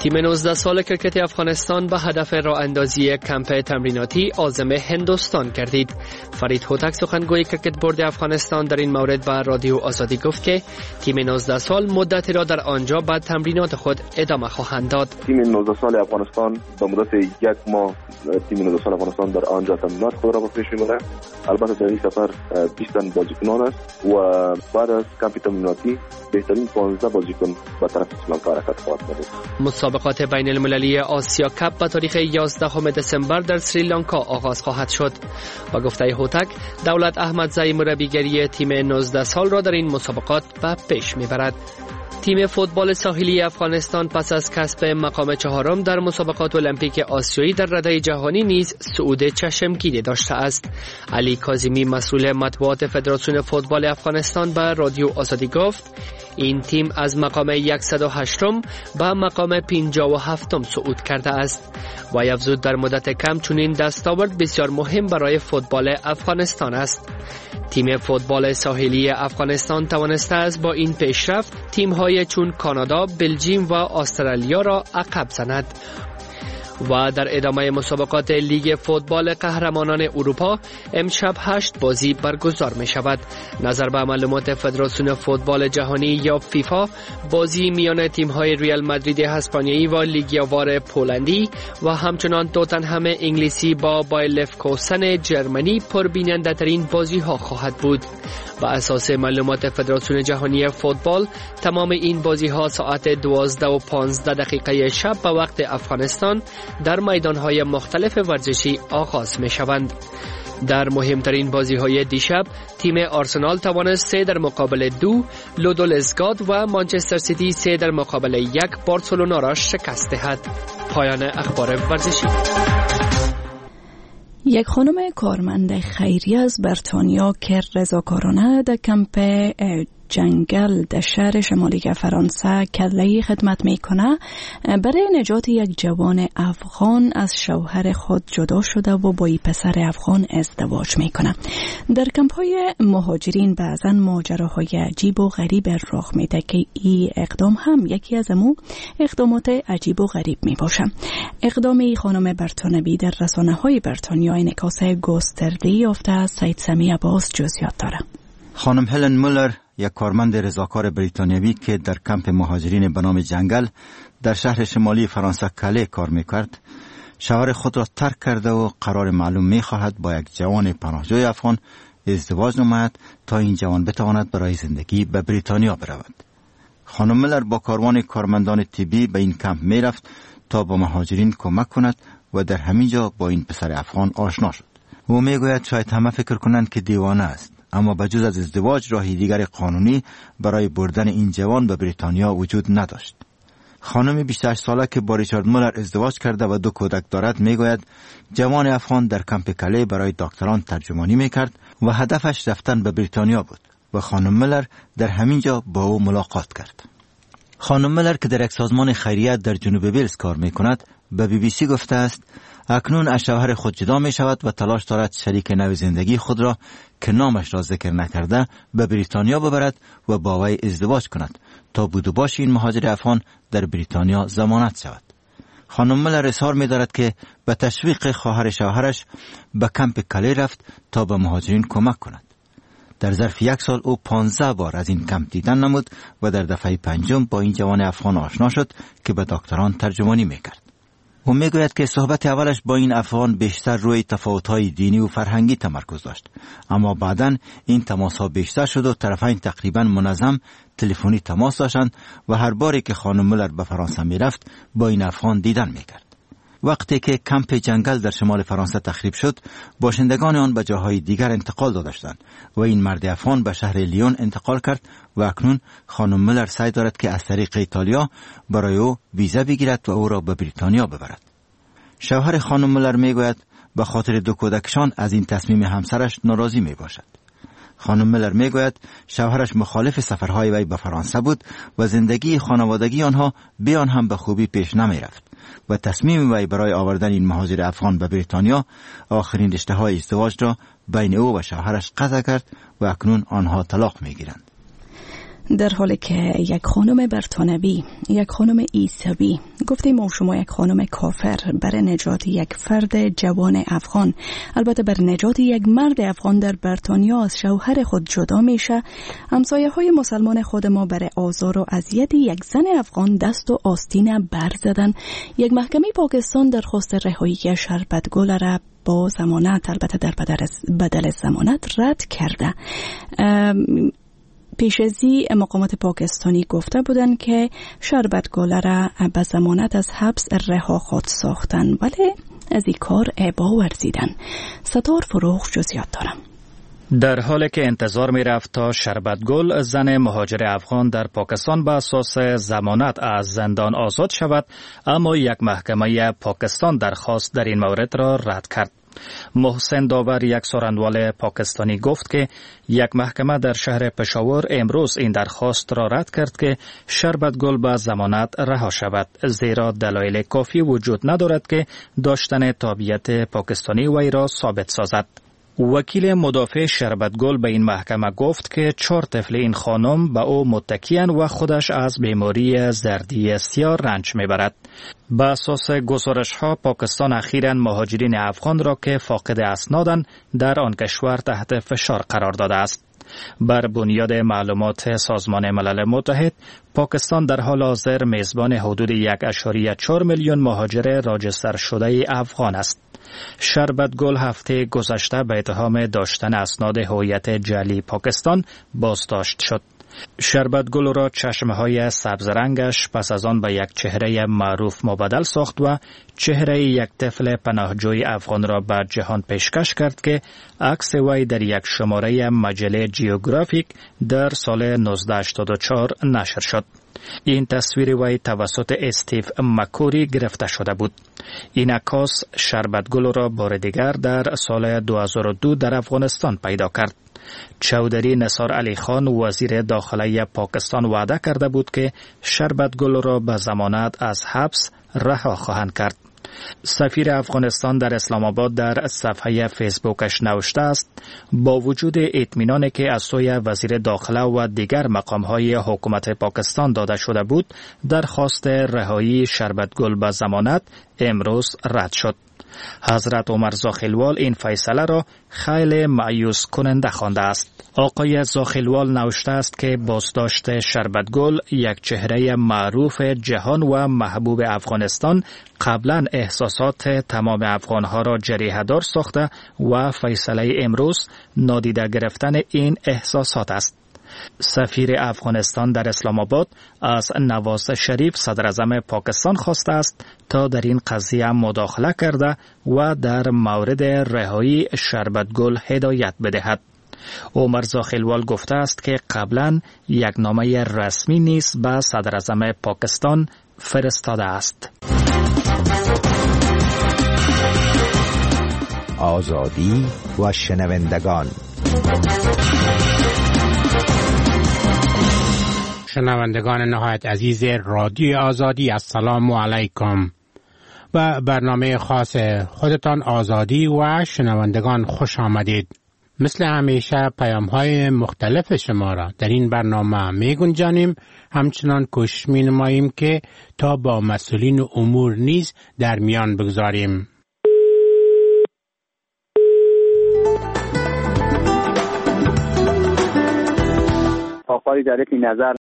تیم 19 سال کرکت افغانستان به هدف راه اندازی کمپ تمریناتی عازم هندوستان گردید. فرید هوتک سخنگوی کرکت بورد افغانستان در این مورد به رادیو آزادی گفت که تیم 19 سال مدتی را در آنجا به تمرینات خود ادامه خواهند داد. تیم 19 سال افغانستان به مدت یک ماه تیم 19 سال افغانستان در آنجا تمرینات خود را به پیش می‌برد. البته در این سفر 20 تن بازیکنان است و بعد از کمپ تمریناتی بهترین 15 بازیکن به طرف سریلانکا حرکت خواهد کرد. مسابقات بین المللی آسیا کپ به تاریخ 11 دسامبر در سریلانکا آغاز خواهد شد. با گفته هوتک، دولت احمدزی مربیگری تیم 19 سال را در این مسابقات به پیش میبرد. تیم فوتبال ساحلی افغانستان پس از کسب مقام 4 در مسابقات المپیک آسیایی در رده جهانی نیز صعود چشمگیری داشته است. علی کاظمی مسئول مطبوعات فدراسیون فوتبال افغانستان به رادیو آزادی گفت این تیم از مقام 108 به مقام 57 صعود کرده است. و افزود در مدت کم چنین دستاورد بسیار مهم برای فوتبال افغانستان است. تیم فوتبال ساحلی افغانستان توانسته است با این پیشرفت تیم‌های چون کانادا، بلژیم و استرالیا را عقب زند. و در ادامه مسابقات لیگ فوتبال قهرمانان اروپا امشب 8 بازی برگزار می شود. نظر به معلومات فدراسیون فوتبال جهانی یا فیفا، بازی میان تیم‌های ریال مادرید اسپانیایی و لیگیاوار پولندی و همچنان توتنهم انگلیسی با بایر لورکوزن جرمنی پربیننده ترین بازی ها خواهد بود. با اساس معلومات فدراسیون جهانی فوتبال، تمام این بازی ها ساعت 12:15 شب به وقت افغانستان در میدان‌های مختلف ورزشی آغاز می‌شوند. در مهمترین بازی‌های دیشب، تیم آرسنال توانست 3 در مقابل 2 لودولزگاد و مانچستر سیتی 3 در مقابل 1 بارسلونا را شکست دهد. پایان اخبار ورزشی. یک خانم کارمند خیریه از بریتانیا که رضاکارانه در کمپ جنگل در شهر شمالی فرانسه کله‌ای خدمت میکنه، برای نجات یک جوان افغان از شوهر خود جدا شده و با یک پسر افغان ازدواج میکنه. در کمپ‌های مهاجرین بعضاً ماجراهای عجیب و غریب رخ میده که این اقدام هم یکی از امو اقدامات عجیب و غریب میباشه. اقدام این خانم بریتانوی در رسانه‌های بریتانیا انعکاس گسترده‌ای یافته است. سید سمی عباس جزئیات داره. خانم هلن مولر، یک کارمند رضاکار بریتانیایی که در کمپ مهاجرین به نام جنگل در شهر شمالی فرانسه کله کار میکرد، شوهر خود را ترک کرده و قرار معلوم میخواهد با یک جوان پناهجوی افغان ازدواج نماید تا این جوان بتواند برای زندگی به بریتانیا برود. خانم مولر با کاروان کارمندان طبی به این کمپ میرفت تا با مهاجرین کمک کند و در همین جا با این پسر افغان آشنا شد. او میگوید شاید همه فکر کنند که دیوانه است، اما بجز از ازدواج راهی دیگر قانونی برای بردن این جوان به بریتانیا وجود نداشت. خانم 28 ساله که با ریچارد مولر ازدواج کرده و 2 کودک دارد میگوید جوان افغان در کمپ کله برای دکتران ترجمانی میکرد و هدفش رفتن به بریتانیا بود و خانم مولر در همین جا با او ملاقات کرد. خانم مولر که در یک سازمان خیریه در جنوب ویلز کار میکند به BBC گفته است اکنون از شوهر خود جدا می شود و تلاش دارد شریک نو زندگی خود را که نامش را ذکر نکرده به بریتانیا ببرد و با وی ازدواج کند تا بود و باش این مهاجر افغان در بریتانیا ضمانت شود. خانم مولر اصرار می دارد که به تشویق خواهر شوهرش به کمپ کله رفت تا به مهاجرین کمک کند. در ظرف 1 سال او 15 بار از این کمپ دیدن نمود و در دفعه 5 با این جوان افغان آشنا شد که به دکتران ترجمانی میکرد. او میگوید که صحبت اولش با این افغان بیشتر روی تفاوت‌های دینی و فرهنگی تمرکز داشت، اما بعداً این تماس‌ها بیشتر شد و طرفین تقریباً منظم تلفنی تماس داشتند و هر باری که خانم مولر به فرانسه میرفت با این افغان دیدن میکرد. وقتی که کمپ جنگل در شمال فرانسه تخریب شد، باشندگان آن به جاهای دیگر انتقال دادند و این مرد افغان به شهر لیون انتقال کرد و اکنون خانم مولر سعی دارد که از طریق ایتالیا برای او ویزا بگیرد و او را به بریتانیا ببرد. شوهر خانم مولر میگوید به خاطر 2 کودکشان از این تصمیم همسرش ناراضی میباشد. خانم مولر میگوید شوهرش مخالف سفرهای وی به فرانسه بود و زندگی خانوادگی آنها بیان هم به خوبی پیش نمیرفت و تصمیم وی برای آوردن این مهاجر افغان به بریتانیا آخرین رشته‌های ازدواج را بین او و شوهرش قطع کرد و اکنون آنها طلاق میگیرند. در حالی که یک خانم برتانوی، یک خانم عیسوی، گفتیم ما شما یک خانم کافر برای نجات یک فرد جوان افغان، البته بر نجات یک مرد افغان در بریتانیا از شوهر خود جدا میشه، همسایه های مسلمان خود ما برای آزار و اذیت یک زن افغان دست و آستین بر زدن. یک محکمه پاکستان درخواست رهایی شربتگل را با ضمانت، البته در بدل ضمانت، رد کرده. پیش ازی مقامات پاکستانی گفته بودند که شربتگل را به ضمانت از حبس رها خود ساختن، ولی از این کار ابا ورزیدن. ستار فروغ جزئیات دارم. در حالی که انتظار می رفت تا شربتگل، زن مهاجر افغان در پاکستان به اساس ضمانت از زندان آزاد شود، اما یک محکمه پاکستان درخواست در این مورد را رد کرد. محسن داور، یک سخنران پاکستانی، گفت که یک محکمه در شهر پشاور امروز این درخواست را رد کرد که شربتگل به ضمانت رها شود، زیرا دلایل کافی وجود ندارد که داشتن تابعیت پاکستانی وی را ثابت سازد. وکیل مدافع شربتگل به این محکمه گفت که 4 طفل این خانم به او متکیان و خودش از بیماری زردی سیاه رنج میبرد. به اساس گزارش ها، پاکستان اخیراً مهاجرین افغان را که فاقد اسنادند در آن کشور تحت فشار قرار داده است. بر بنیاد معلومات سازمان ملل متحد، پاکستان در حال حاضر میزبان حدود 1.4 میلیون مهاجر راجستر شده افغان است. شربتگل هفته گذشته به اتهام داشتن اسناد هویت جعلی پاکستان بازداشت شد. شربتگل را چشمهای سبز رنگش پس از آن به یک چهره معروف مبدل ساخت و چهره یک طفل پناهجوی افغان را به جهان پیشکش کرد که عکس وی در یک شماره مجله جیوگرافیک در سال 1984 نشر شد. این تصویر وی توسط استیو مکوری گرفته شده بود. این عکاس شربتگل را بار دیگر در سال 2002 در افغانستان پیدا کرد. چودری نثار علی خان، وزیر داخله پاکستان، وعده کرده بود که شربتگل را به ضمانت از حبس رها خواهند کرد. سفیر افغانستان در اسلام آباد در صفحه فیسبوکش نوشته است: با وجود اطمینانی که از سوی وزیر داخله و دیگر مقام‌های حکومت پاکستان داده شده بود، درخواست رهایی شربتگل به ضمانت امروز رد شد. حضرت عمر زاخیلوال این فیصله را خیلی مایوس کننده خوانده است. آقای زاخیلوال نوشته است که بازداشت شربتگل، یک چهره معروف جهان و محبوب افغانستان، قبلا احساسات تمام افغانها را جریحه دار ساخته و فیصله امروز نادیده گرفتن این احساسات است. سفیر افغانستان در اسلام آباد از نواز شریف، صدر اعظم پاکستان، خواسته است تا در این قضیه مداخله کرده و در مورد رهایی شربتگل هدایت بدهد. عمر زاخیلوال گفته است که قبلا یک نامه رسمی نیز به صدر اعظم پاکستان فرستاده است. آزادی و شنوندگان. شنوندگان نهایت عزیز رادیو آزادی، السلام علیکم. به برنامه خاص خودتان آزادی و شنوندگان خوش آمدید. مثل همیشه پیام‌های مختلف شما را در این برنامه می گنجانیم، همچنان کوشش می نماییم که تا با مسئولین امور نیز در میان بگذاریم. آقای در این نظر